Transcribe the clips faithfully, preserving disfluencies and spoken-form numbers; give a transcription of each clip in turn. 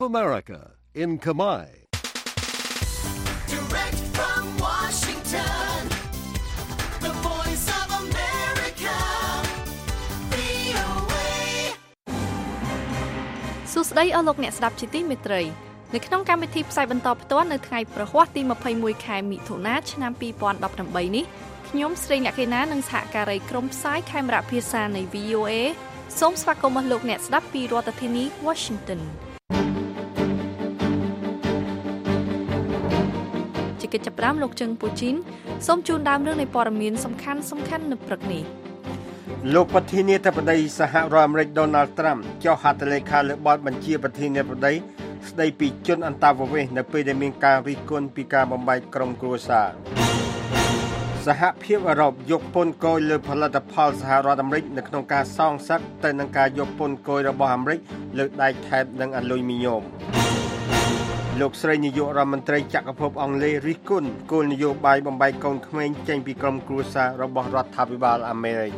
America in Khmer. Direct from Washington, the voice of America, វី អូ เอសួស្តីអស់លោកអ្នកស្ដាប់ជាទីមេត្រីនៅក្នុងកម្មវិធីផ្សាយបន្តផ្ទាល់នៅថ្ងៃប្រហ័សទីម្ភៃមួយខែមិថុនាឆ្នាំពីរពាន់ដប់ប្រាំបីនេះខ្ញុំស្រីអ្នកកេណានិងសហការីក្រុមផ្សាយខេមរៈភាសានៃ វី អូ เอ សូមស្វាគមន៍លោកអ្នកស្ដាប់ពីរដ្ឋធានី Washington ជាកិច្ចចាប់ផ្ដើមលោកជឹងពូជីនសូមជូនដើមរឿងនៃព័ត៌មានសំខាន់សំខាន់នៅព្រឹកនេះលោកប្រធានាធិបតីសហរដ្ឋអាមេរិក Donald Trump ចុះហត្ថលេខាលើបទបញ្ជាប្រធានាធិបតីស្ដីពីជនអន្តោប្រវេសន៍នៅពេលដែលមានការរិះគន់ពីការបំបែកក្រុមគ្រួសារសហភាពអឺរ៉ុបយកពន្ធគយលើផលិតផលសហរដ្ឋអាមេរិកនៅក្នុងការសងសឹកទៅនឹងការយកពន្ធគយរបស់អាមេរិកលើដែកថែបនិងអាលុយមីញ៉ូមលោកស្រីនាយករដ្ឋមន្ត្រីចក្រភពអង់គ្លេសរិះគន់គោលនយោបាយបំបែកកូនក្មេងចេញពីក្រុមគ្រួសាររបស់រដ្ឋាភិបាលអាមេរិក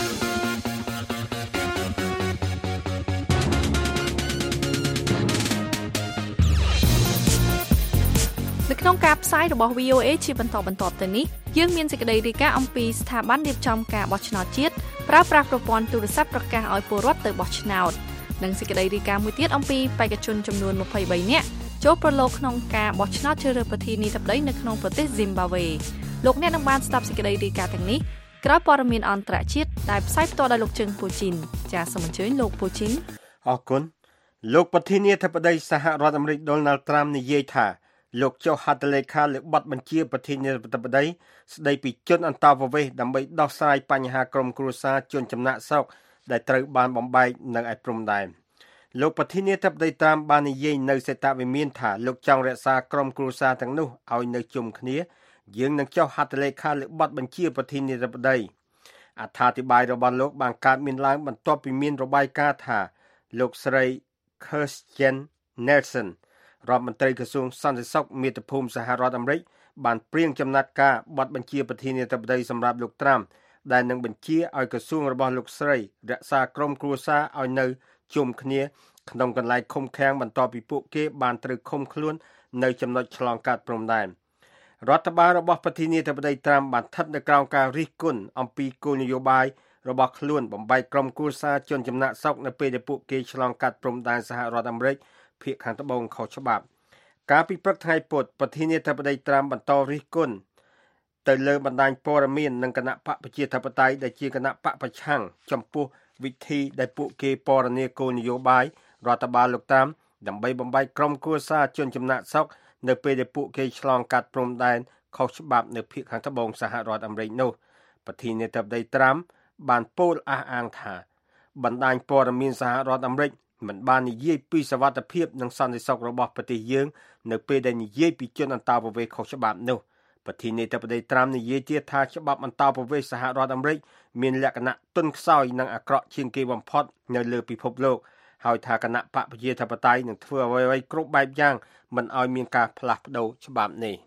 នៅក្នុងការផ្សាយរបស់ វី អូ เอ ជាបន្តបន្ទាប់ទៅនេះយើងមានសេចក្តីរាយការណ៍អំពីស្ថាប័នរៀបចំការបោះឆ្នោតជាតិប្រើប្រាស់ប្រព័ន្ធទូរស័ព្ទប្រកាសឲ្យពលរដ្ឋទៅបោះឆ្នោតនិងសេចក្តីរាយការណ៍មួយទៀតអំពីបេក្ខជនចំនួនម្ភៃបីនាក់ចូលប្រឡូកក្នុងការបោះឆ្នោតជ្រើសរើសប្រធានាធិបតីនៅក្នុងប្រទេស Zimbabwe លោកអ្នកនឹងបានស្ដាប់សេចក្តីរាយការណ៍ទាំងនេះក្រោយព័ត៌មានអន្តរជាតិដែលផ្សាយផ្ទាល់ដោយលោកជឹងពូជីនចាសសូមអញ្ជើញលោកពូជីនអរគុណលោកប្រធានាធិបតីសហរដ្ឋអាមេរិក Donald Trump និយាយថាលោកចុះហត្ថលេខាលើបទបញ្ជាប្រធានាធិបតីស្ដីពីជនអន្តោប្រវេសន៍ដើម្បីដោះស្រាយបញ្ហាក្រុមគ្រួសារជនចំណាក់ស្រុកដែលត្រូវបានបំបែកនៅឯព្រំដែនលោកប្រធានាធិបតីត្រាំបាននិយាយនៅសេតវិមានថាលោកចង់រក្សាក្រុមគ្រួសារទាំងនោះឲ្យនៅជុំគ្នាយើងនឹងចុះហត្ថលេខាលើបទបញ្ជាប្រធានាធិបតីអត្ថាធិប្បាយរបស់លោកបានកើតមានឡើងបន្ទាប់ពីមានរបាយការណ៍ថាលោកស្រី Kirstjen Nielsenរដ្ឋមន្ត្រីក្រសួងសន្តិសុខមាតុភូមិសហរដ្ឋអាមេរិកបានព្រៀងចំណាត់ការបទបញ្ជាប្រធានាធិបតីសម្រាប់លោកត្រាំដែលនឹងបញ្ជាឲ្យក្រសួងរបស់លោកស្រីរក្សាក្រុមគ្រួសារឲ្យនៅជុំគ្នាក្នុងកន្លែងឃុំឃាំងបន្ទាប់ពីពួកគេបានត្រូវឃុំខ្លួននៅចំណុចឆ្លងកាត់ព្រំដែនរដ្ឋបាលរបស់ប្រធានាធិបតីត្រាំបានស្ថិតនៅក្រោមការរិះគន់អំពីគោលនយោបាយរបស់ខ្លួនបំបែកក្រុមគ្រួសារជនចំណាក់ស្រុកនៅពេលដែលពួកគេឆ្លងកាត់ព្រំដែនសហរដ្ឋអាមេរិកភាគខាងត្បូងខុសច្បាប់កាលពីព្រឹកថ្ងៃពុធប្រធានាធិបតីត្រាំបន្តរិះគន់ទៅលើបណ្ដាញព័ត៌មាននិងគណៈបកប្រជាធិបតេយ្យដែលជាគណៈបកប្រឆាំងចំពោះវិធីដែលពួកគេពណ៌នាគោលនយោបាយរដ្ឋបាលលោកត្រាំដើម្បីបំបែកក្រុមគ្រួសារជនចំណាក់ស្រុកនៅពេលដែលពួកគេឆ្លងកាត់ព្រំដែនខុសច្បាប់នៅភាគខាងត្បូងសហរដ្ឋអាមេរិកនោះប្រធានាធិបតីត្រាំបានពោលអះអាងថាបណ្ដាញព័ត៌មានសហរដ្ឋអាមេរិកមិនបាននិយាយពីសវត្ថិភាពនិងសន្តិសុខរបស់ប្រទេសយើងនៅពេលដែលនិយាយពីជនអន្តោប្រវេសន៍ខុសច្បាប់នោះប្រធានាធិបតីត្រាំនិយាយទៀតថាច្បាប់អន្តោប្រវេសន៍សហរដ្ឋអាមេរិកមានលក្ខណៈទន់ខ្សោយនិងអាក្រក់ជាងគេបំផុតនៅលើពិភពលោកហើយថាគណៈបកប្រជាធិបតេយ្យនឹងធ្វើអ្វីៗគ្រប់បែបយ៉ាងមិនឲ្យមានការផ្លាស់ប្ដូរច្បាប់នេះ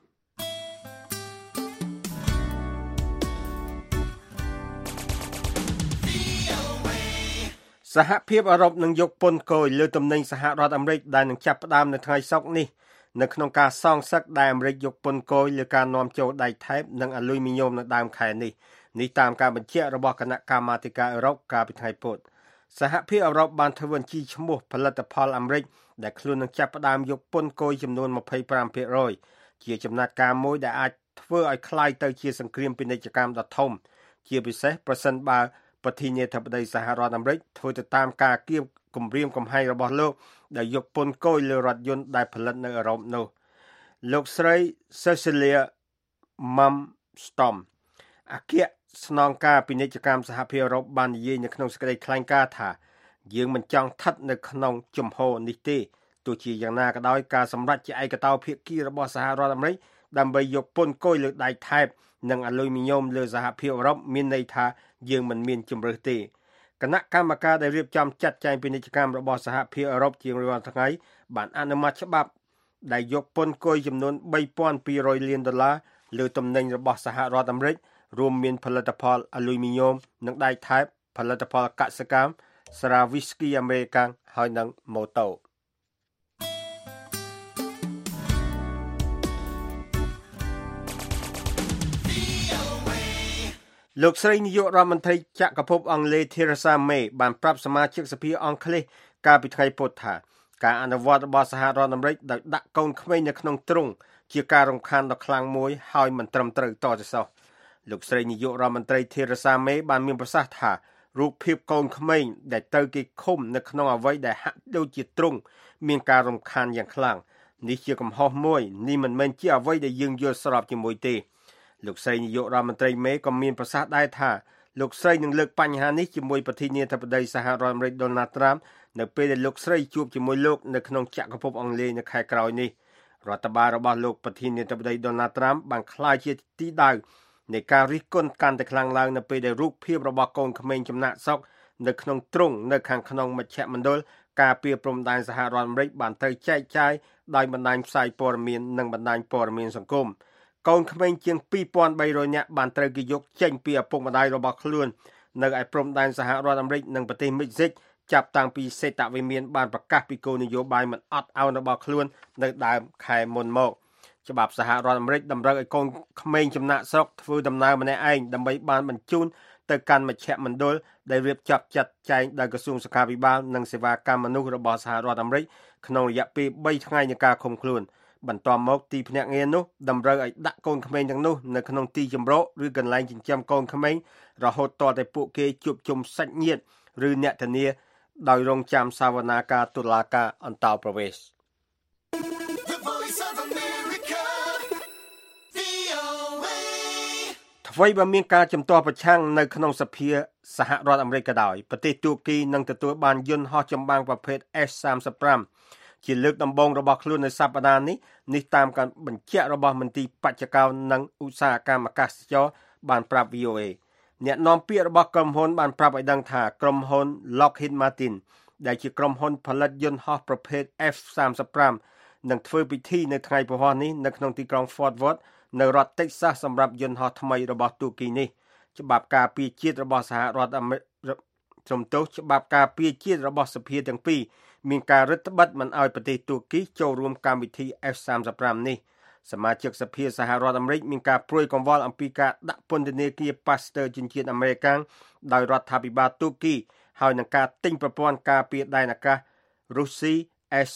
សហភាពអឺរ៉ុបនឹងយកពន្ធគយលើទំនិញសហរដ្ឋអាមេរិកដែលនឹងចាប់ផ្ដើមនៅថ្ងៃសុក្រនេះនៅក្នុងការសងសឹកដែលអាមេរិកយកពន្ធគយលើការនាំចូលដែកថែបនិងអាលុយមីញ៉ូមនៅដើមខែនេះនេះតាមការបញ្ជាក់របស់គណៈកម្មាធិការអឺរ៉ុបកាលពីថ្ងៃពុធសហភាពអឺរ៉ុបបានធ្វើបញ្ជីឈ្មោះផលិតផលអាមេរិកដែលខ្លួននឹងចាប់ផ្ដើមយកពន្ធគយចំនួនម្ភៃប្រាំភាគរយជាចំណាត់ការមួយដែលអាចធ្វើឲ្យคล้ายទៅជាសង្គ្រាមពាណិជ្ជកម្មដ៏ធំជាពិសេសប្រសិនបើប្រធានាធិបតីសហរដ្ឋអាមេរិកធ្វើទៅតាមការគៀបគំរាមកំហែងរបស់លោកដែលយកពន្ធគយលើរថយន្តដែលផលិតនៅអឺរ៉ុបនោះលោកស្រី Cecilia Malmstrom អគ្គស្នងការពាណិជ្ជកម្មសហភាពអឺរ៉ុបបាននិយាយនៅក្នុងសេចក្តីថ្លែងការណ៍ថាយើងមិនចង់ស្ថិតនៅក្នុងជំហរនេះទេទោះជាយ៉ាងណាក៏ដោយការសម្រេចជាឯកតោភាគីរបស់សហរដ្ឋអាមេរិកដើម្បីយកពន្ធគយលើដែកថែបនិងអាលុយមីញ៉ូមលើសហភាពអឺរ៉ុបមានន័យថាយើងមិនមានជំរឿសទេគណៈកម្មការដែលរៀបចំចាត់ចែងពាណិជ្ជកម្មរបស់សហភាពអឺរ៉ុបជារាល់ថ្ងៃបានអនុម័តច្បាប់ដែលយកពន្ធគយចំនួនបីពាន់ពីររយលានដុល្លារលើទំនិញរបស់សហរដ្ឋអាមេរិករួមមានផលិតផលអាលុយមីញ៉ូមនិងដែកថែបផលិតផលកសិកម្មស្រាវីស្គីអាមេរិកាំងហើយនិងម៉ូតូលោកស្រីនាយករដ្ឋមន្ត្រីចក្រភពអង់គ្លេស Theresa May បានប្រាប់សមាជិកសភាអង់គ្លេសកាលពីថ្ងៃពុធថាការអនុវត្តរបស់សហរដ្ឋអាមេរិកដោយដាក់កូនក្មេងនៅក្នុងទ្រុងជាការរំខានដ៏ខ្លាំងមួយហើយមិនត្រឹមត្រូវតទៅសោះលោកស្រីនាយករដ្ឋមន្ត្រី Theresa May បានមានប្រសាសន៍ថារូបភាពកូនក្មេងដែលត្រូវគេឃុំនៅក្នុងអ្វីដែលហាក់ដូចជាទ្រុងមានការរំខានយ៉ាងខ្លាំងនេះជាកំហុសមួយនេះមិនមែនជាអ្វីដែលយើងយល់ស្របជាមួយទេលោកស្រីនាយករដ្ឋមន្ត្រី May ក៏មានប្រសាសន៍ដែរថាលោកស្រីនឹងលើកបញ្ហានេះជាមួយប្រធានាធិបតីសហរដ្ឋអាមេរិក Donald Trump នៅពេលដែលលោកស្រីជួបជាមួយលោកនៅក្នុងចក្រភពអង់គ្លេសនៅខែក្រោយនេះរដ្ឋបាលរបស់លោកប្រធានាធិបតី Donald Trump បានក្លាយជាទីដៅនៃការរិះគន់កាន់តែខ្លាំងឡើងនៅពេលដែលរូបភាពរបស់កូនក្មេងចំណាក់ស្រុកនៅក្នុងទ្រុងនៅខាងក្នុងមជ្ឈមណ្ឌលការពារព្រំដែនសហរដ្ឋអាមេរិកបានត្រូវចែកចាយដោយបណ្ដាញផ្សាយព័ត៌មាននិងបណ្ដាញព័ត៌មានសង្គមកូនក្មេងជាងពីរពាន់បីរយនាក់បានត្រូវគេយកចេញពីឪពុកម្ដាយរបស់ខ្លួននៅឯព្រំដែនសហរដ្ឋអាមេរិកនិងប្រទេសមិចស៊ិកចាប់តាំងពីសេតវិមានបានប្រកាសពីគោលនយោបាយមិនអត់ឱនរបស់ខ្លួននៅដើមខែមុនមកច្បាប់សហរដ្ឋអាមេរិកតម្រូវឲ្យកូនក្មេងចំណាក់ស្រុកធ្វើដំណើរម្នាក់ឯងដើម្បីបានបញ្ជូនទៅកាន់មជ្ឈមណ្ឌលដែលរៀបចំចាត់ចែងដោយក្រសួងសុខាភិបាលនិងសេវាកម្មមនុស្សរបស់សហរដ្ឋអាមេរិកក្នុងរយៈពេលបីថ្ងៃនៃការឃុំខ្លួនបន្ទាប់មកទីភ្នាក់ងារនោះតម្រូវឲ្យដាក់កូនក្មេងទាំងនោះនៅក្នុងទីជម្រកឬកន្លែងចិញ្ចឹមកូនក្មេងរហូតទាល់តែពួកគេជួបជុំសាច់ញាតិឬអ្នកធានាដោយរងចាំសវនាការតុលាការអន្តោប្រវេសន៍អ្វីបើមានការជំទាស់ប្រឆាំងនៅក្នុងសភាសហរដ្ឋអាមេរិកក៏ដោយប្រទេសទូគីនឹងទទួលបានយន្តហោះចម្បាំងប្រភេទ เอส สามสิบห้า ជាលើកដំបូងរបស់ខ្លួននៅសប្តាហ៍នេះនេះតាមការបញ្ជាក់របស់មន្ត្រីបច្ចេកោនិងឧស្សាហកម្មអាកាសចរបានប្រាប់ វី អូ เอ អ្នកនាំពាក្យរបស់ក្រុមហ៊ុនបានប្រាប់ឲ្យដឹងថាក្រុមហ៊ុន Lockheed Martin ដែលជាក្រុមហ៊ុនផលិតយន្តហោះប្រភេទ เอฟ สามสิบห้า នឹងធ្វើពិធីនៅថ្ងៃពហុនេះនៅក្នុងទីក្រុង Fort Worth នៅរដ្ឋ Texas សម្រាប់យន្តហោះថ្មីរបស់ទូគីនេះច្បាប់ការពារជាតិរបស់សហរដ្ឋអាមេរិកជំទោសច្បាប់ការពារជាតិរបស់សភាទាំងពីរមានការរឹតបន្តឹងមិនឲ្យប្រទេសទូគីចូលរួមកម្មវិធី เอฟ สามสิบห้า នេះសមាជិកសភាសហរដ្ឋអាមេរិកមានការព្រួយកង្វល់អំពីការដាក់ពន្ធនាគារប៉ាស្ទ័រជនជាតិអាមេរិកដោយរដ្ឋាភិបាលទូគីហើយនឹងការទិញប្រព័ន្ធការពារដែនអាកាសរុស្ស៊ី เอส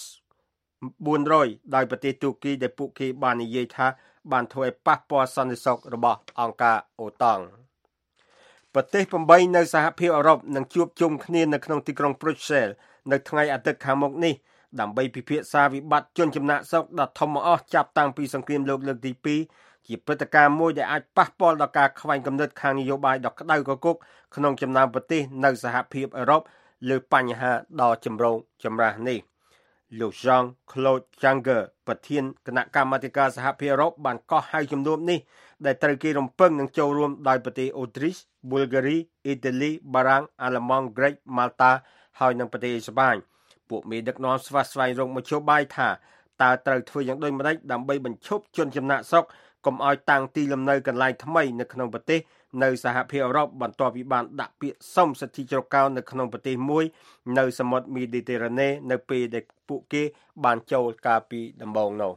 400 ដោយប្រទេសទូគីដែលពួកគេបាននិយាយថាបានធ្វើឲ្យប៉ះពាល់សន្តិសុខរបស់អង្គការអូតង់ប្រទេសប្រាំបីនៅសហភាពអឺរ៉ុបនឹងជួបជុំគ្នានៅក្នុងទីក្រុង Brussels នៅថ្ងៃអាទិត្យខាងមុខនេះដើម្បីពិភាក្សាវិបត្តិជនចំណាក់ស្រុកដ៏ធំបង្អស់ចាប់តាំងពីសង្គ្រាមលោកលើកទីពីរជាព្រឹត្តិការណ៍មួយដែលអាចប៉ះពាល់ដល់ការខ្វែងគំនិតខាងនយោបាយដ៏ក្តៅគគុកក្នុងចំណោមប្រទេសនៅសហភាពអឺរ៉ុបលើបញ្ហាដ៏ចម្រូងចម្រាសនេះលោក Jean-Claude Juncker ប្រធានគណៈកម្មាធិការសហភាពអឺរ៉ុបបានកោះហៅជំនួបនេះដែលត្រូវគេរំពឹងនឹងចូលរួមដោយប្រទេសអូទ្រីស ប៊ុលហ្គារី អ៊ីតាលី បារាំង អាល្លឺម៉ង់ ក្រិក ម៉ាល់តា ហើយនិងប្រទេសអេស្ប៉ាញពួកមេដឹកនាំស្វាស្វែងរកមធ្យោបាយថាតើត្រូវធ្វើយ៉ាងដូចម្តេចដើម្បីបញ្ឈប់ជនចំណាក់ស្រុកកុំឲ្យតាំងទីលំនៅកន្លែងថ្មីនៅក្នុងប្រទេសនៅសហភាពអឺរ៉ុបបន្ទាប់ពីបានដាក់ពាក្យសុំសិទ្ធិជ្រកកោននៅក្នុងប្រទេសមួយនៅសមុទ្រមីឌីតេរ៉ាណេនៅពេលដែលពួកគេបានចូលកាលពីដំបូងនោះ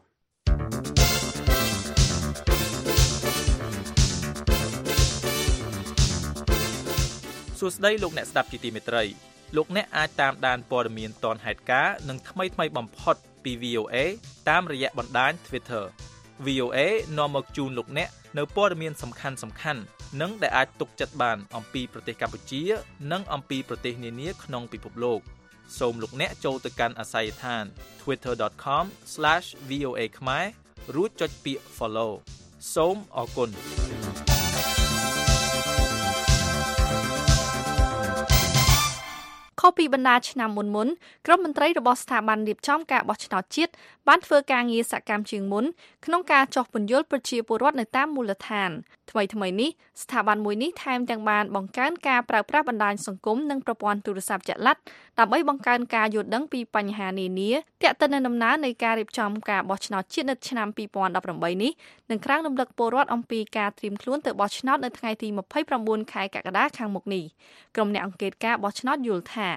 សួស្តីលោកអ្នកស្ដាប់ជាទីមេត្រីលោកអ្នកអាចតាមដានព័ត៌មានទាន់ហេតុការណ៍និងថ្មីៗបំផុតពី វី អូ เอ តាមរយៈបណ្ដាញ Twitter វី អូ เอ នាំមកជូនលោកអ្នកនៅព័ត៌មានសំខាន់សំខាន់និងដែលអាចទុកចិត្តបានអំពីប្រទេសកម្ពុជានិងអំពីប្រទេសនានាក្នុងពិភពលោកសូមលោកអ្នកចូលទៅកាន់អាស័យដ្ឋាន ทวิตเตอร์ ដอท คอม ស្លាช វី អូ เอ ខ្មែររួចចុចពាក្យ Follow សូមអរគុណខុសពីបណ្ដាឆ្នាំមុនមុនក្រុមមន្ត្រីរបស់ស្ថាប័នរៀបចំការបោះឆ្នោតជាតិបានធ្វើការងារសកម្មជាងមុនក្នុងការចុះពន្យល់ប្រជាពលរដ្ឋនៅតាមមូលដ្ឋានថ្មីថ្មីនេះស្ថាប័នមួយនេះថែមទាំងបានបង្កើនការប្រើប្រាស់បណ្ដាញសង្គមនិងប្រព័ន្ធទូរស័ព្ទចល័តដើម្បីបង្កើនការយល់ដឹងពីបញ្ហានានាទាក់ទិននឹងដំណើរនៃការរៀបចំការបោះឆ្នោតជាតិនៅឆ្នាំពីរពាន់ដប់ប្រាំបីនេះនិងក្រាងរំលឹកពលរដ្ឋអំពីការត្រៀមខ្លួនទៅបោះឆ្នោតនៅថ្ងៃទីម្ភៃប្រាំបួនខែកក្កដាខាងមុខនេះក្រុមអ្នកអង្កេតការបោះឆ្នោតយល់ថា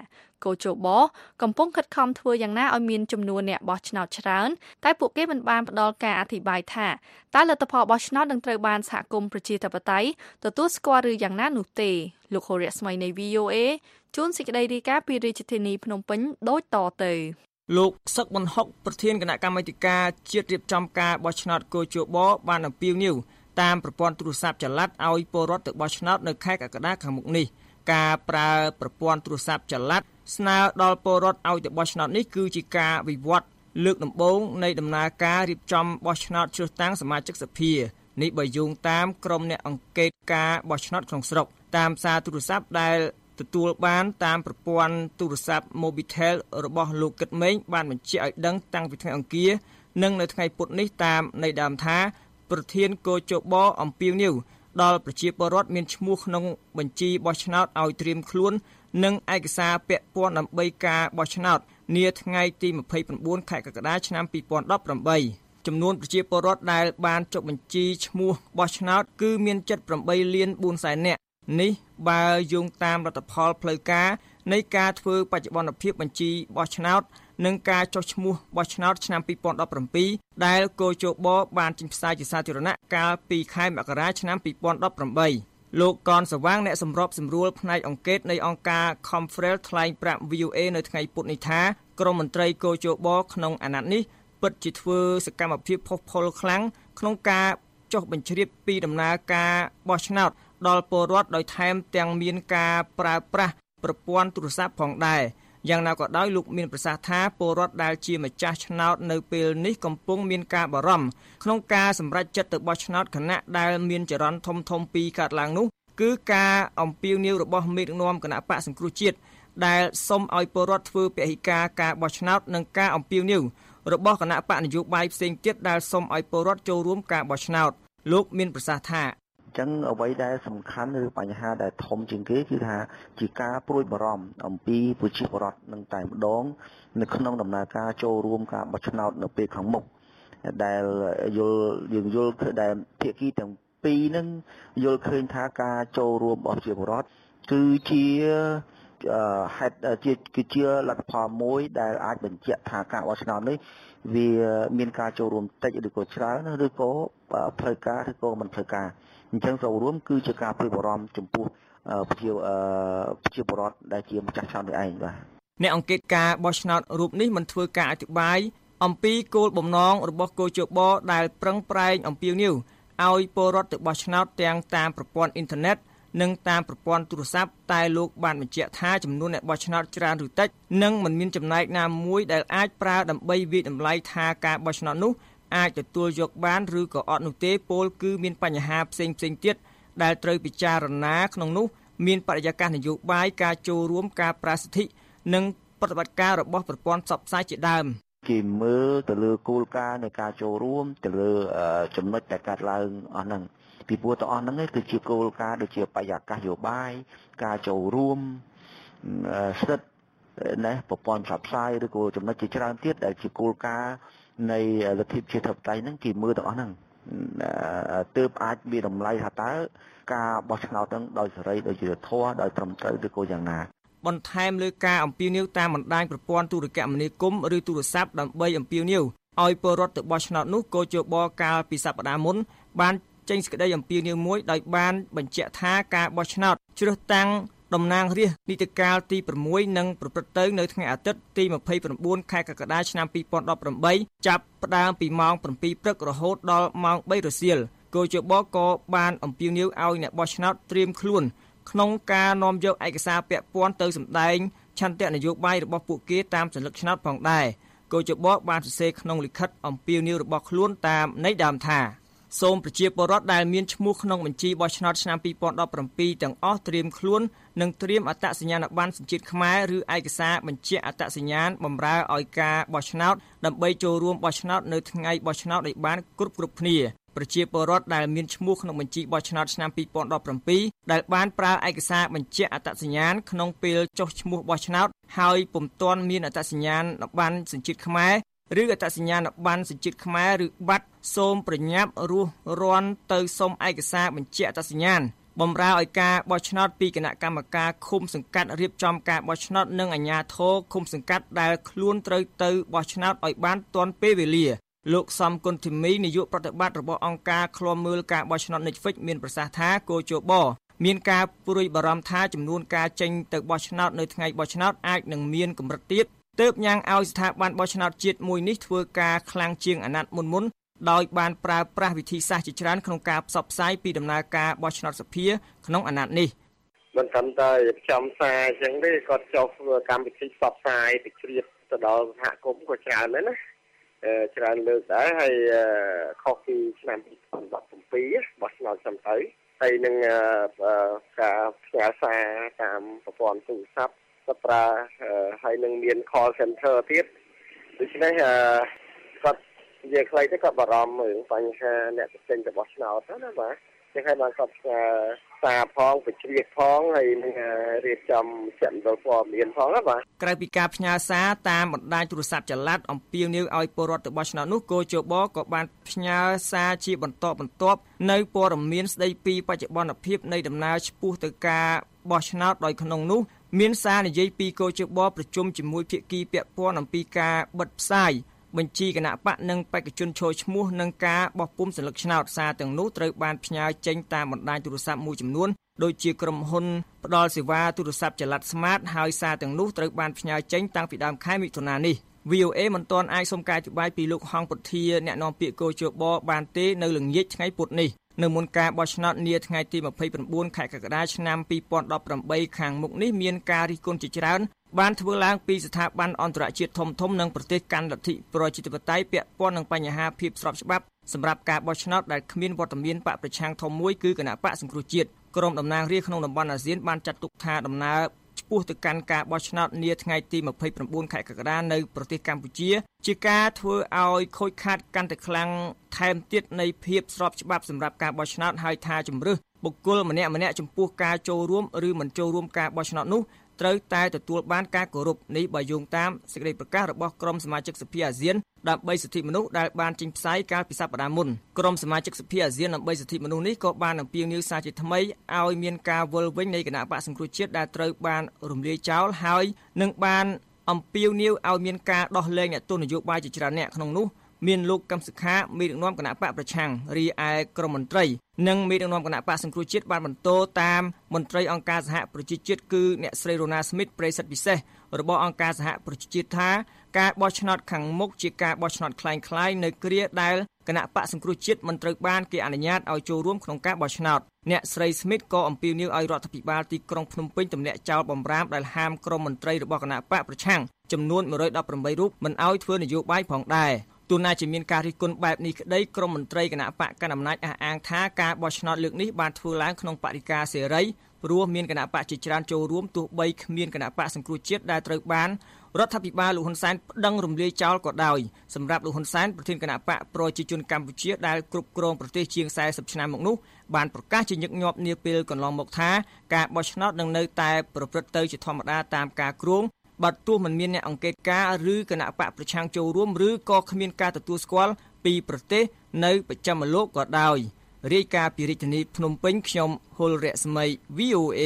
កោជបកំពុងខិតខំធ្វើយ៉ាងណាឲ្យមានចំនួនអ្នកបោះឆ្នោតច្រើនតែពួកគេមិនបានផ្ដល់ការអធិប្បាយថាតើលទ្ធផលបោះឆ្នោតនឹងត្រូវបានសហគមន៍ប្រជាធិបតេយ្យទទួលស្គាល់ឬយ៉ាងណានោះទេលោកហូរ៉ាស្មីនៃ V O A ជួនសេចក្តីរាយការណ៍ពីរាជធានីភ្នំពេញដូចតទៅលោកសឹកប៊ុនហុកប្រធានគណៈកម្មាធិការជាតិរៀបចំការបោះឆ្នោតកោជបបានអំពាវនាវតាមប្រព័ន្ធទូរស័ព្ទចល័តឲ្យពលរដ្ឋទៅបោះឆ្នោតនៅខែកក្កដាខាងមុខនេះការប្រើប្រព័ន្ធទូរស័ព្ទចល័តស្នើដល់ពលរដ្ឋឲ្យទៅបោះឆ្នោតនេះគឺជាការវិវត្តលើកដំបូងនៃដំណើរការរៀបចំបោះឆ្នោតជ្រើសតាំងសមាជិកសភានេះបើយោងតាមក្រុមអ្នកអង្កេតការបោះឆ្នោតក្នុងស្រុកតាមសារទូរស័ព្ទដែលទទួលបានតាមប្រព័ន្ធទូរស័ព្ទ Mobitel របស់លោកគិតមេងបានបញ្ជាក់ឲ្យដឹងតាំងពីថ្ងៃអង្គារនិងនៅថ្ងៃពុធនេះតាមនៃដើមថាប្រធានកោជបអំពាវនាវដល់ប្រជាពលរដ្ឋមានឈ្មោះក្នុងបញ្ជីបោះឆ្នោតឲ្យត្រៀមខ្លួននិងឯកសារពាក់ព័ន្ធដើម្បីការបោះឆ្នោតនាថ្ងៃទីម្ភៃប្រាំបួនខែកក្កដាឆ្នាំពីរពាន់ដប់ប្រាំបីចំនួនប្រជាពលរដ្ឋដែលបានចុះបញ្ជីឈ្មោះបោះឆ្នោតគឺមានជិតប្រាំបីលានបួនសែននាក់នេះបើយោងតាមលទ្ធផលផ្លូវការនៃការធ្វើបច្ចុប្បន្នភាពបញ្ជីបោះឆ្នោតនិងការចុះឈ្មោះបោះឆ្នោតឆ្នាំពីរពាន់ដប់ប្រាំពីរដែលកោជបបានចេញផ្សាយជាសាធារណៈកាលពីខែមករាឆ្នាំពីរពាន់ដប់ប្រាំបីលោកកនសវាងអ្នកសម្របសម្រួលផ្នែកអង្កេតនៃអង្គការ Confrel ថ្លែងប្រាប់ V O A នៅថ្ងៃពុធនេះថាក្រមមន្ត្រីកោជបក្នុងអាណត្តិនេះពិតជាធ្វើសកម្មភាពផុសផុលខ្លាំងក្នុងការចុះបញ្ជ្រាបពីដំណើរការបោះឆ្នោតដល់ពលរដ្ឋដោយថែមទាំងមានការប្រើប្រាស់ប្រព័ន្ធទូរស័ព្ទផងដែរយ៉ាងណាក៏ដោយលោកមានប្រសាសន៍ថាពលរដ្ឋដែលជាម្ចាស់ឆ្នោតនៅពេលនេះកំពុងមានការបារម្ភក្នុងការសម្រេចចិត្តទៅបោះឆ្នោតគណៈដែលមានចរន្តធំធំពីរកើតឡើងនោះគឺការអំពាវនាវរបស់មេដឹកនាំគណៈបកសង្គ្រោះជាតិដែលសុំឲ្យពលរដ្ឋធ្វើពហិការការបោះឆ្នោតនិងការអំពាវនាវរបស់គណៈបកនយោបាយផ្សេងទៀតដែលសុំឲ្យពលរដ្ឋចូលរួមការបោះឆ្នោតលោកមានប្រសាសន៍ថាចឹងអ្វីដែលសំខាន់ឬបញ្ហាដែលធំជាងគេគឺថាជាការព្រួយបារម្ភអំពីប្រជាពលរដ្ឋនឹងតែម្ដងនៅក្នុងដំណើរការចូលរួមការបោះឆ្នោតនៅពេលខាងមុខដែលយល់យើងយល់គឺដែលភាគីទាំងពីរនឹងយល់ឃើញថាការចូលរួមរបស់ប្រជាពលរដ្ឋគឺជាហេតុជាគឺជាលទ្ធផលមួយដែលអាចបញ្ជាក់ថាការបោះឆ្នោតនេះវាមានការចូលរួមតិចឬក៏ច្រើនឬក៏ផ្លូវការឬក៏មិនផ្លូវការអញ្ចឹងចូលរួមគឺជាការព្រួយបារម្ភចំពោះប្រជាប្រជាពលរដ្ឋដែលជាម្ចាស់ឆ្នោតនេះឯងបាទអ្នកអង្កេតការបោះឆ្នោតរូបនេះមិនធ្វើការអធិប្បាយអំពីគោលបំណងរបស់កោជបដែលប្រឹងប្រែងអំពាវនាវឲ្យពលរដ្ឋទៅបោះឆ្នោតទាំងតាមប្រព័ន្ធអ៊ីនធឺណិតនិងតាមប្រព័ន្ធទូរស័ព្ទតែលោកបានបញ្ជាក់ថាចំនួនអ្នកបោះឆ្នោតច្រើនឬតិចនិងមិនមានចំណែកណាមួយដែលអាចប្រើដើម្បីវិតម្លៃថាការបោះឆ្នោតនោះអាចទទួលយកបានឬក៏អត់នោះទេពលគឺមានបញ្ហាផ្សេងផ្សេងទៀតដែលត្រូវពិចារណាក្នុងនោះមានបរិយាកាសនយោបាយការចូលរួមការប្រាសិទ្ធិនិងប្រតិបត្តិការរបស់ប្រព័ន្ធផ្សព្វផ្សាយជាដើមគេមើលទៅលើគោលការណ៍នៃការចូលរួមទៅលើចំណុចដែលកាត់ឡើងអស់ហ្នឹងពីព្រោះទាំងអស់ហ្នឹងគឺជាគោលការណ៍ដូចជាបរិយាកាសនយោបាយការចូលរួមសិទ្ធិណែប្រព័ន្ធផ្សព្វផ្សាយឬក៏ចំណុចជាច្រើនទៀតដែលជាគោលការណ៍នៃលទ្ធិប្រជាធិបតេយ្យហ្នឹងគេមើលទាំងអស់ហ្នឹងទើបអាចមានតម្លៃថាតើការបោះឆ្នោតហ្នឹងដោយសេរីដោយយុត្តិធម៌ដោយត្រឹមត្រូវឬក៏យ៉ាងណាបន្ថែមលើការអំពាវនាវតាមបណ្ដាញប្រព័ន្ធទូរគមនាគមន៍ឬទូរស័ព្ទដើម្បីអំពាវនាវឲ្យពលរដ្ឋទៅបោះឆ្នោតនោះកោជបកាលពីសប្តាហ៍មុនបានចេញសេចក្តីអំពាវនាវមួយដោយបានបញ្ជាក់ថាការបោះឆ្នោតជ្រើសតាំងតំណាងរាស្ត្រនីតិកាលទីប្រាំមួយនឹងប្រព្រឹត្តទៅនៅថ្ងៃអាទិត្យទីម្ភៃប្រាំបួនខែកក្កដាឆ្នាំពីរពាន់ដប់ប្រាំបីចាប់ផ្ដើមពីម៉ោងប្រាំពីរព្រឹករហូតដល់ម៉ោងបីរសៀលកោជបក៏បានអំពាវនាវឲ្យអ្នកបោះឆ្នោតត្រៀមខ្លួនក្នុងការនាំយកឯកសារពាក់ព័ន្ធទៅសម្ដែងឆន្ទៈនយោបាយរបស់ពួកគេតាមសញ្ញាឆ្នោតផងដែរកោជបបានសរសេរក្នុងលិខិតអំពាវនាវរបស់ខ្លួនតាមន័យដើមថាសូមប្រជាពលរដ្ឋដែលមានឈ្មោះក្នុងបញ្ជីបោះឆ្នោតឆ្នាំពីរពាន់ដប់ប្រាំពីរទាំងអស់ត្រៀមខ្លួននិងត្រៀមអត្តសញ្ញាណប័ណ្ណសញ្ជាតិខ្មែរឬឯកសារបញ្ជាក់អត្តសញ្ញាណបម្រើឲ្យការបោះឆ្នោតដើម្បីចូលរួមបោះឆ្នោតនៅថ្ងៃបោះឆ្នោតឲ្យបានគ្រប់គ្រប់គ្នាប្រជាពលរដ្ឋដែលមានឈ្មោះក្នុងបញ្ជីបោះឆ្នោតឆ្នាំពីរពាន់ដប់ប្រាំពីរដែលបានប្រើឯកសារបញ្ជាក់អត្តសញ្ញាណក្នុងពេលចុះឈ្មោះបោះឆ្នោតហើយពុំទាន់មានអត្តសញ្ញាណប័ណ្ណសញ្ជាតិខ្មែរឬអត្តសញ្ញាណប័ណ្ណសញ្ជាតិខ្មែរឬបាត់សូមប្រញាប់រស់រាន់ទៅសុំឯកសារបញ្ជាក់អត្តសញ្ញាណបំរើឲ្យការបោះឆ្នោតពីគណៈកម្មការឃុំសង្កាត់រៀបចំការបោះឆ្នោតនិងអាជ្ញាធរឃុំសង្កាត់ដែលខ្លួនត្រូវទៅបោះឆ្នោតឲ្យបានទាន់ពេលវេលាលោកសំគុណធីមីនាយកប្រតិបត្តិរបស់អង្គការឃ្លាំមើលការបោះឆ្នោត Netflix មានប្រសាសន៍ថាគោជបមានការព្រួយបារម្ភថាចំនួនការចេញទៅបោះឆ្នោតនៅថ្ងៃបោះឆ្នោតអាចនឹងមានកម្រិតទៀតទើបញ៉ាំងឲ្យស្ថាប័នបោះឆ្នោតជាតិមួយនេះធ្វើការខ្លាំងជាងអាណត្តិមុនមុនដោយបានប្រើប្រាស់វិធីសាស្ត្រជាច្រើនក្នុងការផ្សព្វផ្សាយពីដំណើរការបោះឆ្នោតសភាក្នុងអាណត្តិនេះមិនត្រឹមតែចំសារអញ្ចឹងទេគាត់ចុះធ្វើកម្មវិធីផ្សព្វផ្សាយទៅជ្រាបទៅដល់សហគមន៍ក៏ច្រើនដែរណាច្រើនលើកដែរហើយខុសពីឆ្នាំពីរពាន់ដប់ប្រាំពីរបោះឆ្នោតចំទៅហើយនឹងការផ្ញើសារតាមប្រព័ន្ធទូរស័ព្ទក៏ប្រើហើយនឹងមាន call center ទៀតដូច្នេះគាត់និយាយខ្លីទៅគាត់បារម្ភរឿងបញ្ហាអ្នកចេញទៅបោះឆ្នោតណាបាទចឹងហើយបានគាត់ផ្ញើសារផងបញ្ជ្រាបផងហើយនឹងរៀបចំសិទ្ធិពលព័ត៌មានផងណាបាទក្រៅពីការផ្ញើសារតាមបណ្ដាញទូរស័ព្ទចល័តអំពាវនាវឲ្យពលរដ្ឋទៅបោះឆ្នោតនោះគោជបក៏បានផ្ញើសារជាបន្តបន្ទាប់នៅព័ត៌មានស្ដីពីបច្ចុប្បន្នភាពនៃដំណើរឆ្ពោះទៅការបោះឆ្នោតដោយក្នុងនោះមានសារនិយាយពីគោជបប្រជុំជាមួយភាគីពាក់ព័ន្ធអំពីការបិទផ្សាយបញ្ជីគណៈបកនិងបេក្ខជនចូលឈ្មោះនឹងការបោះពុម្ពសញ្ញាឆ្នោតសារទាំងនោះត្រូវបានផ្ញើចេញតាមបណ្ដាញទូរស័ព្ទមួយចំនួនដូចជាក្រុមហ៊ុនផ្ដល់សេវាទូរស័ព្ទចល័ត Smart ហើយសារទាំងនោះត្រូវបានផ្ញើចេញតាំងពីដើមខែមិថុនានេះ វី អូ เอ មិនទាន់អាចសុំការអធិប្បាយពីលោកហងពុធាអ្នកនាំពាក្យគោជបបានទេនៅល្ងាចថ្ងៃពុធនេះនៅមុនការបោះឆ្នោតនាថ្ងៃទីម្ភៃប្រាំបួនខែកក្កដាឆ្នាំពីរពាន់ដប់ប្រាំបីខាងមុខនេះមានការរិះគន់ជាច្រើនបានធ្វើឡើងពីស្ថាប័នអន្តរជាតិធំៗនិងប្រទេសកាន់លទ្ធិប្រជាធិបតេយ្យពាក់ព័ន្ធនឹងបញ្ហាភាពស្របច្បាប់សម្រាប់ការបោះឆ្នោតដែលគ្មានវត្តមានបកប្រឆាំងធំមួយគឺគណៈបកសង្គ្រោះជាតិក្រុមតំណាងរាស្ត្រក្នុងតំបន់អាស៊ានបានចាត់ទុកថាដំណើរឆ្ពោះទៅកាន់ការបោះឆ្នោតនាថ្ងៃទីម្ភៃប្រាំបួនខែកក្កដានៅប្រទេសកម្ពុជាជាការធ្វើឲ្យខូចខាតកាន់តែខ្លាំងថែមទៀតនៃភាពស្របច្បាប់សម្រាប់ការបោះឆ្នោតហើយថាជំរឿសបុគ្គលម្នាក់ម្នាក់ចំពោះការចូលរួមឬមិនចូលរួមការបោះឆ្នោតនោះត្រូវតែទទួលបានការគោរពនេះបើយោងតាមសេចក្តីប្រកាសរបស់ក្រុមសមាជិកសភាអាស៊ានដើម្បីសិទ្ធិមនុស្សដែលបានចេញផ្សាយកាលពីសប្តាហ៍មុនក្រុមសមាជិកសភាអាស៊ានដើម្បីសិទ្ធិមនុស្សនេះក៏បានអំពាវនាវសារជាថ្មីឲ្យមានការវិលវិញនៃគណៈបកសង្គ្រោះជាតិដែលត្រូវបានរំលាយចោលហើយនឹងបានអំពាវនាវឲ្យមានការដោះលែងអ្នកទោសនយោបាយជាច្រើនអ្នកក្នុងនោះមានលោកកឹមសុខាមេដឹកនាំគណៈបកប្រឆាំងរីឯក្រមមន្ត្រីនិងមេដឹកនាំគណៈបកសង្គ្រោះជាតិបានបន្តតាមមន្ត្រីអង្គការសហប្រជាជាតិគឺអ្នកស្រីរ៉ូណាស្មីតប្រិយសិទ្ធិពិសេសរបស់អង្គការសហប្រជាជាតិថាការបោះឆ្នោតខាងមុខជាការបោះឆ្នោតคล้ายៗនៅគ្រាដែលគណៈបកសង្គ្រោះជាតិមិនត្រូវបានគេអនុញ្ញាតឲ្យចូលរួមក្នុងការបោះឆ្នោតអ្នកស្រីស្មីតក៏អំពាវនាវឲ្យរដ្ឋាភិបាលទីក្រុងភ្នំពេញទម្លាក់ចោលបំរាមដែលហាមក្រុមមន្ត្រីរបស់គណៈបកប្រឆាំងចំនួនមួយរយដប់ប្រាំបីរូបមិនឲ្យធ្វើនយោបាយផងដែរទូណាជាមានការរិះគន់បែបនេះក្តីក្រុមមន្ត្រីគណៈបកកណ្ដាលអំណាចអះអាងថាការបោះឆ្នោតលើកនេះបានធ្វើឡើងក្នុងបរិយាកាសសេរីព្រោះមានគណៈបកជាច្រើនចូលរួមទោះបីគ្មានគណៈបកសង្គ្រោះជាតិដែលត្រូវបានរដ្ឋាភិបាលលោកហ៊ុនសែនប្តឹងរំលាយចោលក៏ដោយសម្រាប់លោកហ៊ុនសែនប្រធានគណៈបកប្រជាជនកម្ពុជាដែលគ្រប់គ្រងប្រទេសជាងសែសិបឆ្នាំមកនោះបានប្រកាសជាញឹកញាប់នាពេលកន្លងមកថាការបោះឆ្នោតនឹងនៅតែប្រព្រឹត្តទៅជាធម្មតាតាមការគ្រោងបើទោះមិនមានអ្នកអង្កេតការណ៍ឬគណៈបកប្រឆាំងចូលរួមឬក៏គ្មានការទទួលស្គាល់ពីប្រទេសនៅប្រចាំលោកក៏ដោយរាយការណ៍ពីរាជធានីភ្នំពេញខ្ញុំហុលរស្មី វី អូ เอ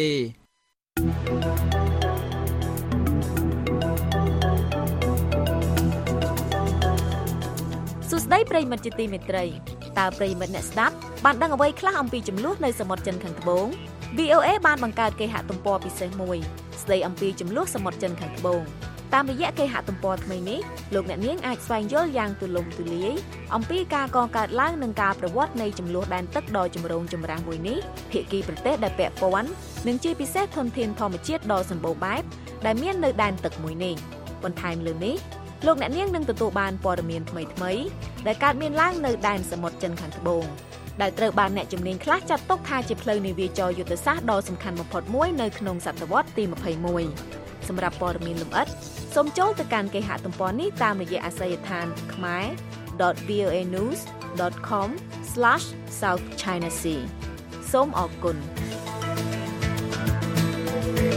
សួស្តីប្រិយមិត្តជាទីមេត្រីតើប្រិយមិត្តអ្នកស្ដាប់បានដឹងអ្វីខ្លះអំពីចំនួននៅសមុទ្រចិនខាងត្បូង វី អូ เอ បានបង្កើតគេហទំព័រពិសេសមួយស្ដីអំពីចំនួនសមុទ្រចិនខាងត្បូងតាមរយៈគេហទំព័រថ្មីនេះលោកអ្នកនាងអាចស្វែងយល់យ៉ាងទូលំទូលាយអំពីការកកើតឡើងនិងការប្រវត្តិនៃចំនួនដែនទឹកដ៏ចម្រូងចម្រាសមួយនេះភាគីប្រទេសដែលពាក់ព័ន្ធនិងជាពិសេសធនធានធម្មជាតិដ៏សម្បូរបែបដែលមាននៅដែនទឹកមួយនេះបន្ថែមលើនេះលោកអ្នកនាងនឹងទទួលបានព័ត៌មានថ្មីៗដែលកើតមានឡើងនៅដែនសមុទ្រចិនខាងត្បូងដែលត្រូវបានអ្នកជំនាញខ្លះចាត់ទុកថាជាផ្លូវនាវាចរយុទ្ធសាស្ត្រដ៏សំខាន់បំផុតមួយនៅក្នុងសតវត្សទីម្ភៃមួយសម្រាប់ព័ត៌មានលម្អិតសូមចូលទៅកាន់គេហទំព័រនេះតាមរយៈអាសយដ្ឋាន khmer dot v o a news dot com slash south china sea សូមអរគុណ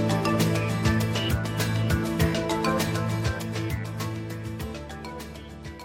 ម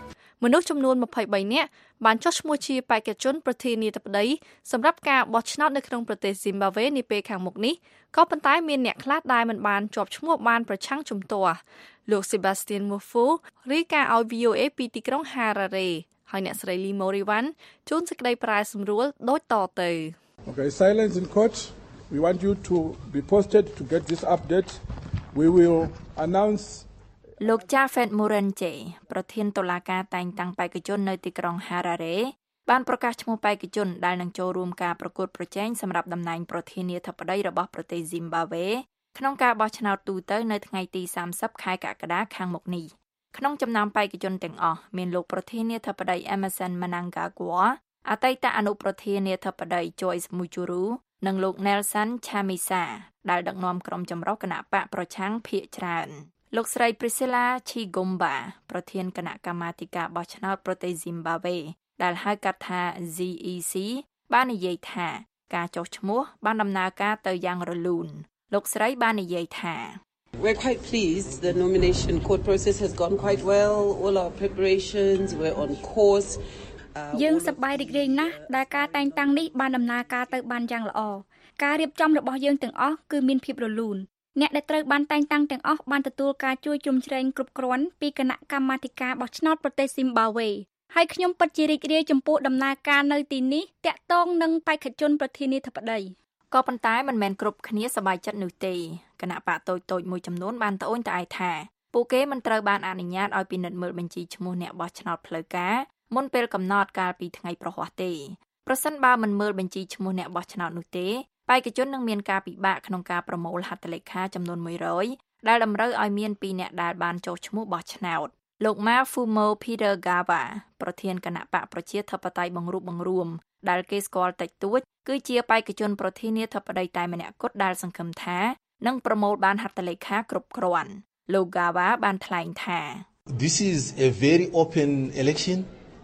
មនុស្សចំនួនยี่สิบสามនាក់បានចុះឈ្មោះជាបេក្ខជនប្រធានាធិបតីសម្រាប់ការបោះឆ្នោតនៅក្នុងប្រទេសស៊ីមបាវេនាពេលខាងមុខនេះក៏ប៉ុន្តែមានអ្នកខ្លះដែលមិនបានជាប់ឈ្មោះបានប្រឆាំងជំទាស់លោក Sebastian Mufu រាយការណ៍ឲ្យ V O A ពីទីក្រុង Harare ហើយអ្នកស្រី Lee Moriwan ជួនសេចក្តីប្រែសម្រួលដូចតទៅ Okay, silence in court. We want you to be posted to get this update. We will announce លោក Jafet Morenche ប្រធានតុលាការតែងតាំងបេក្ខជននៅទីក្រុង Harare បានប្រកាសឈ្មោះបេក្ខជនដែលនឹងចូលរួមការប្រកួតប្រជែងសម្រាប់តំណែងប្រធានាធិបតីរបស់ប្រទេស Zimbabwe ក្នុងការបោះឆ្នោតទូទៅនៅថ្ងៃទីសាមសិបខែកក្កដាខាងមុខនេះក្នុងចំណោមបេក្ខជនទាំងអស់មានលោកប្រធានាធិបតី Emmerson Mnangagwa អតីតអនុប្រធានាធិបតី Joyce Mujuru និងលោក Nelson Chamisa ដែលដឹកនាំក្រុមចម្រុះគណៈបកប្រឆាំងភាគច្រើនលោកស្រី Priscilla Chigomba ប្រធានគណៈកម្មាធិការបោះឆ្នោតប្រទេស Zimbabwe ដែលហៅកាត់ថា Z E C បាននិយាយថាការចុះឈ្មោះបានដំណើរការទៅយ៉ាងរលូនលោកស្រីបាននិយាយថា We're quite pleased. The nomination court process has gone quite well. All our preparations were on course. យើងសប្បាយរីករាយណាស់ដែលការតែងតាំងនេះបានដំណើរការទៅបានយ៉ាងល្អការរៀបចំរបស់យើងទាំងអស់គឺមានភាពរលូនអ្នកដែលត្រូវបានតែងតាំងទាំងអស់បានទទួលការជួយជ្រោមជ្រែងគ្រប់គ្រាន់ពីគណៈកម្មាធិការបោះឆ្នោតប្រទេសស៊ីមបាវេហើយខ្ញុំពិតជារីករាយចំពោះដំណើរការនៅទីនេះតាក់ទងនឹងបេក្ខជនប្រធានាធិបតីក៏ប៉ុន្តែមិនមែនគ្រប់គ្នាសប្បាយចិត្តនោះទេគណៈបកតូចតូចមួយចំនួនបានត្អូញត្អែថាពួកគេមិនត្រូវបានអនុញ្ញាតឲ្យពិនិត្យមើលបញ្ជីឈ្មោះអ្នកបោះឆ្នោតផ្លូវការមុនពេលកំណត់កាលពីថ្ងៃប្រហ័សទេប្រសិនបើមិនមើលបញ្ជីឈ្មោះអ្នកបោះឆ្នោតនោះទេបេក្ខជននឹងមានការពិបាកក្នុងការប្រមូលហត្ថលេខាចំនួនមួយរយដែលតម្រូវឲ្យមានពីរអ្នកដែលបានចុះឈ្មោះបោះឆ្នោតលោក Mafumo Pidegava ប្រធានគណៈបកប្រជាធិបតេយ្យបង្រួបបង្រួមដែលគេស្គាល់តិចតួចគឺជាបេក្ខជនប្រធានាធិបតីតែម្នាក់គត់ដែលសង្ឃឹមថានឹងប្រមូលបានហត្ថលេខាគ្រប់គ្រាន់លោក Gava បានថ្លែងថា This is a very open election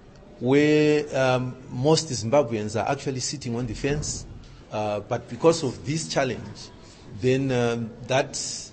where um, most Zimbabweans are actually sitting on the fence uh, but because of this challenge then um, that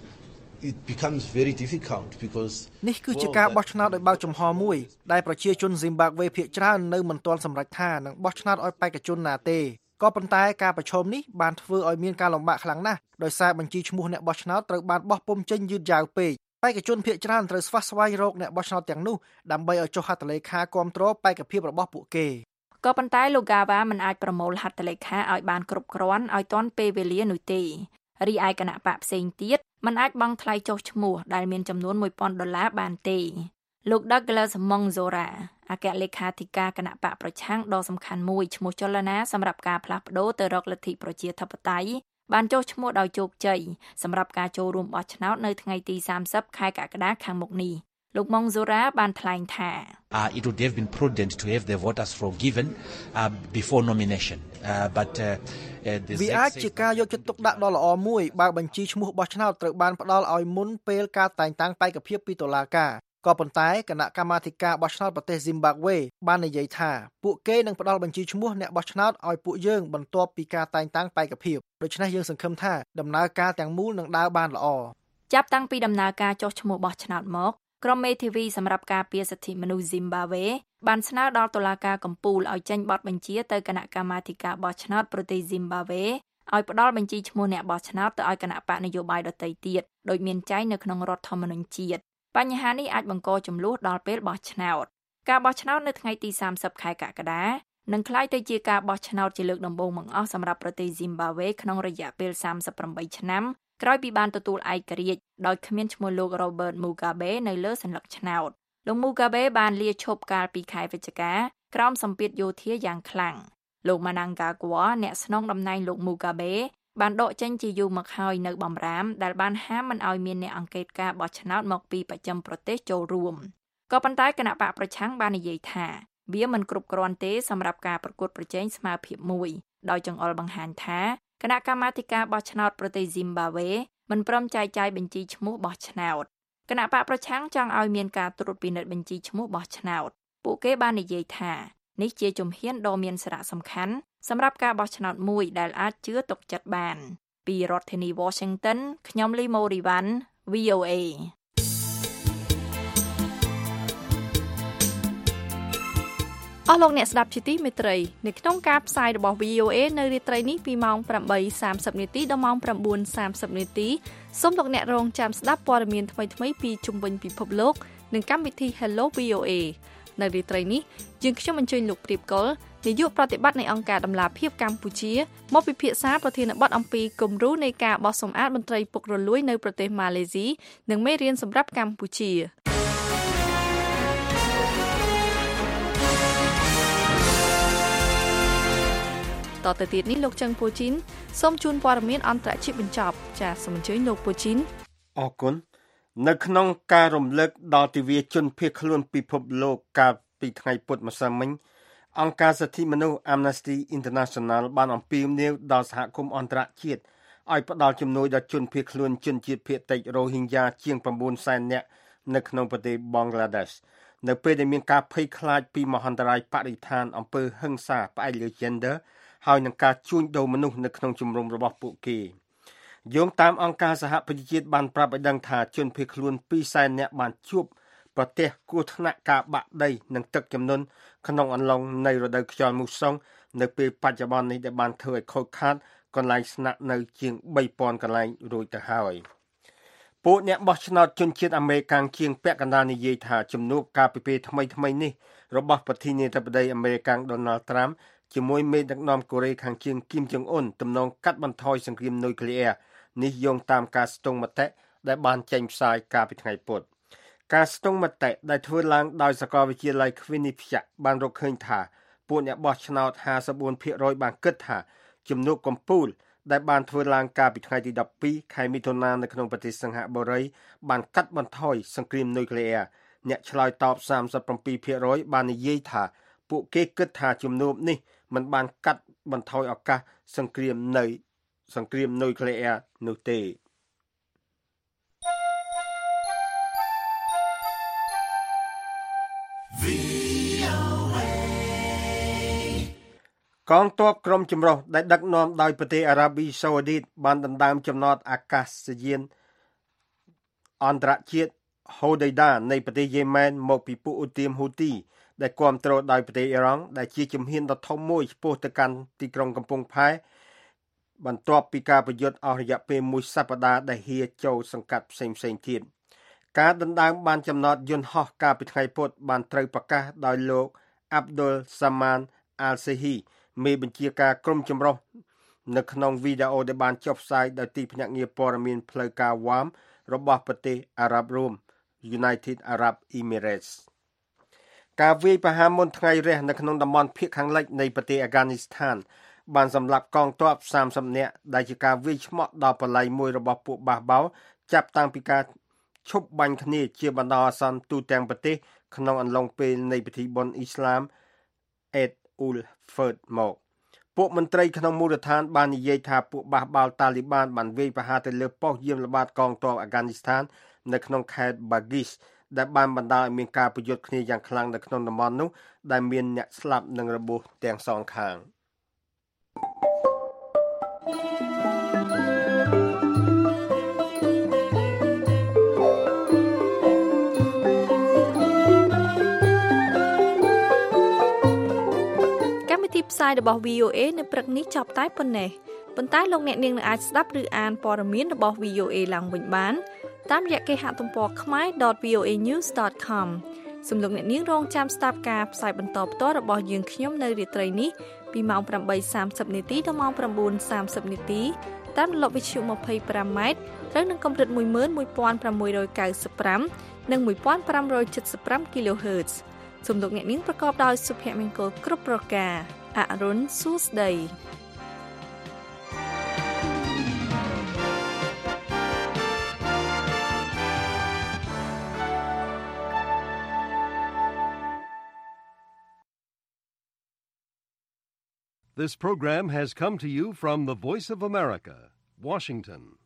it becomes very difficult because នេះគឺជាការបោះឆ្នោតដោយបើកចំហមួយដែលប្រជាជន Zimbabwe ភាគច្រើននៅមិនទាន់សម្រេចថានឹងបោះឆ្នោតឲ្យបេក្ខជនណាទេក៏ប៉ុន្តែការប្រឈមនេះបានធ្វើឲ្យមានការលំបាកខ្លាំងណាស់ដោយសារបញ្ជីឈ្មោះអ្នកបោះឆ្នោតត្រូវបានបោះពុម្ពចេញយឺតយ៉ាវពេកបេក្ខជនភាគច្រើនត្រូវស្វះស្វែងរកអ្នកបោះឆ្នោតទាំងនោះដើម្បីឲ្យចុះហត្ថលេខាគាំទ្របេក្ខភាពរបស់ពួកគេក៏ប៉ុន្តែលោក Gava មិនអាចប្រមូលហត្ថលេខាឲ្យបានគ្រប់គ្រាន់ឲ្យទាន់ពេលវេលានោះទេរីឯគណៈបកផ្សេងទៀតមិនអាចបង់ថ្លៃចុះឈ្មោះដែលមានចំនួនមួយពាន់ដុល្លារបានទេលោក Douglas Mongzora អគ្គលេខាធិការគណៈបកប្រឆាំងដ៏សំខាន់មួយឈ្មោះចលនាសម្រាប់ការផ្លាស់ប្ដូរទៅរកលទ្ធិប្រជាធិបតេយ្យបានចុះឈ្មោះដោយជោគជ័យសម្រាប់ការចូលរួមបោះឆ្នោតនៅថ្ងៃទីសាមសិបខែកក្កដាខាងមុខនេះលោក Mongzora បានថ្លែងថា uh, it would have been prudent to have the voters forgiven uh, before nomination uh, but uh, uh, វាអាចជាការយកចិត្តទុកដាក់ដ៏ល្អមួយបើបញ្ជីឈ្មោះបោះឆ្នោតត្រូវបានផ្ដល់ឲ្យមុនពេលការតែងតាំងបេក្ខភាពពីតុលាការក៏ប៉ុន្តែគណៈកម្មាធិការបោះឆ្នោតប្រទេស Zimbabwe បាននិយាយថាពួកគេនឹងផ្ដល់បញ្ជីឈ្មោះអ្នកបោះឆ្នោតឲ្យពួកយើងបន្ទាប់ពីការតែងតាំងបេក្ខភាពដូច្នេះយើងសង្ឃឹមថាដំណើរការទាំងមូលនឹងដើរបានល្អចាប់តាំងពីដំណើរការចុះឈ្មោះបោះឆ្នោតមកក្រុមមេធាវីសម្រាប់ការពារសិទ្ធិមនុស្ស Zimbabwe បានស្នើដល់តុលាការកំពូលឲ្យចេញបទបញ្ជាទៅគណៈកម្មាធិការបោះឆ្នោតប្រទេស Zimbabwe ឲ្យផ្ដល់បញ្ជីឈ្មោះអ្នកបោះឆ្នោតទៅឲ្យគណៈបកនយោបាយដទៃទៀតដោយមានចែងនៅក្នុងរដ្ឋធម្មនុញ្ញជាតិបញ្ហានេះអាចបង្កជម្លោះដល់ពេលបោះឆ្នោតការបោះឆ្នោតនៅថ្ងៃទីសាមសិបខែកក្កដានឹងក្លាយទៅជាការបោះឆ្នោតជាលើកដំបូងបង្អស់សម្រាប់ប្រទេស Zimbabwe ក្នុងរយៈពេលសាមសិបប្រាំបីឆ្នាំក្រោយពីបានទទួលឯករាជ្យដោយគ្មានឈ្មោះលោក Robert Mugabe នៅលើសញ្ញកឆ្នោតលោក Mugabe បានលាឈប់កាលពីខែវិច្ឆិកាក្រោមសម្ពាធយោធាយ៉ាងខ្លាំងលោក Mnangagwa អ្នកស្នងតំណែងលោក Mugabe បានដកចេញជាយូរមកហើយនៅបំរាមដែលបានហាមមិនឲ្យមានអ្នកអង្កេតការបោះឆ្នោតមកពីបស្ចិមប្រទេសចូលរួមក៏ប៉ុន្តែគណៈបកប្រឆាំងបាននិយាយថាវាមិនគ្រប់គ្រាន់ទេសម្រាប់ការប្រកួតប្រជែងស្មើភាពមួយដោយចង្អុលបង្ហាញថាគណៈកម្មាធិការបោះឆ្នោតប្រទេស Zimbabwe មិនព្រមចែកចាយបញ្ជីឈ្មោះបោះឆ្នោតគណៈបកប្រឆាំងចង់ឲ្យមានការត្រួតពិនិត្យបញ្ជីឈ្មោះបោះឆ្នោតពួកគេបាននិយាយថានេះជាជំហានដ៏មានសារៈសំខាន់សម្រាប់ការបោះឆ្នោតមួយដែលអាចជឿទុកចិត្តបានពីរដ្ឋធានី Washington ខ្ញុំ Lee Moriwan V O A អស់លោកអ្នកស្ដាប់ជាទីមេត្រីនៅក្នុងការផ្សាយរបស់ វី អូ เอ នៅរាត្រីនេះពីម៉ោង ប្រាំបីសាមសិប នាទីដល់ម៉ោង ប្រាំបួនសាមសិប នាទីសូមលោកអ្នករងចាំស្ដាប់ព័ត៌មានថ្មីៗពីជុំវិញពិភពលោកនិងកម្មវិធី Hello វី អូ เอ នៅរាត្រីនេះយើងខ្ញុំអញ្ជើញលោកព្រៀបកុលនាយកប្រតិបត្តិនៃអង្គការដំឡាភិបកម្ពុជាមកពិភាក្សាប្រធានបទអំពីគំរូនៃការបោះសម្អាតមន្ត្រីពុករលួយនៅប្រទេសម៉ាឡេស៊ីនិងមេរៀនសម្រាប់កម្ពុជាតទៅទៀតនេះលោកចឹងពូជីនសូមជូនព័ត៌មានអន្តរជាតិបញ្ចប់ចាសសូមអញ្ជើញលោកពូជីនអរគុណនៅក្នុងការរំលឹកដល់ទិវាជនភៀសខ្លួនពិភពលោកកាលពីថ្ងៃពុធម្សិលមិញអង្គការសិទ្ធិមនុស្ស Amnesty International បានអំពាវនាវដល់សហគមន៍អន្តរជាតិឲ្យផ្ដល់ជំនួយដល់ជនភៀសខ្លួនជនជាតិភាគតិច Rohingya ជាង ៩សែន នាក់នៅក្នុងប្រទេស Bangladesh នៅពេលដែលមានការភ័យខ្លាចពីមហន្តរាយបរិស្ថានអំពើហិង្សាផ្អែកលើ gender ហើយនឹងការជួញដូរមនុស្សនៅក្នុងជំរំរបស់ពួកគេយោងតាមអង្គការសហប្រជាជាតិបានប្រាប់ឲ្យដឹងថាជនភៀសខ្លួនពីរសែននាក់បានជួបប្រទះគ្រោះថ្នាក់ការបាក់ដីនិងទឹកជំនន់ក្នុងអំឡុងនៃរដូវខ្យល់មូសុងនៅពេលបច្ចុប្បន្ននេះដែលបានធ្វើឲ្យខូចខាតកន្លែងស្នាក់នៅជាង បីពាន់ កន្លែងរួចទៅហើយពួកអ្នកបោះឆ្នោតជនជាតិអាមេរិកជាងពាក់កណ្ដាលនិយាយថាជំនួបការពិភាក្សាថ្មីៗនេះរបស់ប្រធានាធិបតីអាមេរិក Donald Trump ជាមួយមេដឹកនាំកូរ៉េខាងជើងគីមចុងអ៊ុនទំនងកាត់បន្ថយសង្គ្រាមនុយក្លេអ៊ែរនេះយោងតាមការស្ទង់មតិដែលបានចេញផ្សាយកាលពីថ្ងៃពុធការស្ទង់មតិដែលធ្វើឡើងដោយសាកលវិទ្យាល័យ Quinnipiac បានរកឃើញថាពួកអ្នកបោះឆ្នោត ហាសិបបួនភាគរយ បានគិតថាជំនួបកំពូលដែលបានធ្វើឡើងកាលពីថ្ងៃទីដប់ពីរខែមិថុនានៅក្នុងប្រទេសសិង្ហបុរីបានកាត់បន្ថយសង្គ្រាមនុយក្លេអ៊ែរអ្នកឆ្លើយតប សាមសិបប្រាំពីរភាគរយ បាននិយាយថាពួកគេគិតថាជំនួបនេះមិនបានកាត់បន្ថយឱកាសសង្គ្រាមនៅសង្គ្រាមនុយក្លេអ៊ែរនោះទេកងទ័ពក្រុមចម្រុះដែលដឹកនាំដោយប្រទេសអារ៉ាប៊ីសាអូឌីតបានដណ្ដើមចំណតអាកាសយានអន្តរជាតិ Hodeidah នៃប្រទេសយេម៉ែនមកពីពួកឧទាមហ៊ូទីដែលគាំទ្រដោយប្រទេសអ៊ីរ៉ង់ដែលជាជំហានដ៏ធំមួយឆ្ពោះទៅកាន់ទីក្រុងកំពង់ផែបន្ទាប់ពីការប្រយុទ្ធអស់រយៈពេលមួយសប្តាហ៍ដែលហៀចូលសង្កាត់ផ្សេងៗទៀតការដណ្ដើមបានចំណតយន្តហោះកាលពីថ្ងៃពុធបានត្រូវប្រកាសដោយលោក Abdul Saman Al-Sehi មេបញ្ជាការក្រុមចម្រុះនៅក្នុងវីដេអូដែលបានចុះផ្សាយដោយទីភ្នាក់ងារព័ត៌មានផ្លូវការ វ៉ាម របស់ប្រទេសអារ៉ាប់រួម United Arab Emirates ការវាយប្រហារមុនថ្ងៃរះនៅក្នុងតំបន់ភាគខាងលិចនៃប្រទេសអាហ្គានីស្ថានបានសម្លាប់កងទ័ពសាមសិបនាក់ដែលជាការវាយឆ្មក់ដល់បល្ល័យមួយរបស់ពួកបាសបោចាប់តាំងពីការឈប់បាញ់គ្នាជាបណ្ដោះអាសន្នទូទាំងប្រទេសក្នុងអំឡុងពេលនៃពិធីបុណ្យអ៊ីស្លាម Eid ul-Fitr មកពួកមន្ត្រីក្នុងមូលដ្ឋានបាននិយាយថាពួកបាសបោតាលីបានបានវាយប្រហារទៅលើប៉ុស្តិ៍យាមល្បាតកងទ័ពអាហ្គានីស្ថាននៅក្នុងខេត្ត Bagis ដែលបានបណ្ដាលឲ្យមានការប្រយុទ្ធគ្នាយ៉ាងខ្លាំងនៅក្នុងតំបន់នោះដែលមានអ្នកស្លាប់និងរបួសទាំងសងខាងកម្មវិធីផ្សាយរបស់ វី អូ เอ នៅព្រឹកនេះចប់តែប៉ុណ្ណេះប៉ុន្តែលោកអ្នកនាងនឹងអាចស្ដាប់ឬអានព័ត៌មានរបស់ វី អូ เอ ឡើងវិញបានតាមរយៈគេហទំព័រ khmae ដត វី អូ เอ news ដត com សូមលោកអ្នកនាងរងចាំស្ដាប់ការផ្សាយបន្តផ្ទាល់របស់យើងខ្ញុំនៅរាត្រីនេះពីម៉ោង ប្រាំបីសាមសិប នាទីដល់ម៉ោង ប្រាំបួនសាមសិប នាទីតាមរលកវិទ្យុ ម្ភៃប្រាំម៉ែត្រត្រូវនឹងកម្រិត មួយម៉ឺនមួយពាន់ប្រាំមួយរយកៅសិបប្រាំ និង មួយពាន់ប្រាំរយចិតសិបប្រាំ kHz សូមលោកអ្នកនាងប្រកបដោយសុភមង្គលគ្រប់ប្រការអរុនសួស្ដី This program has come to you from the Voice of America, Washington.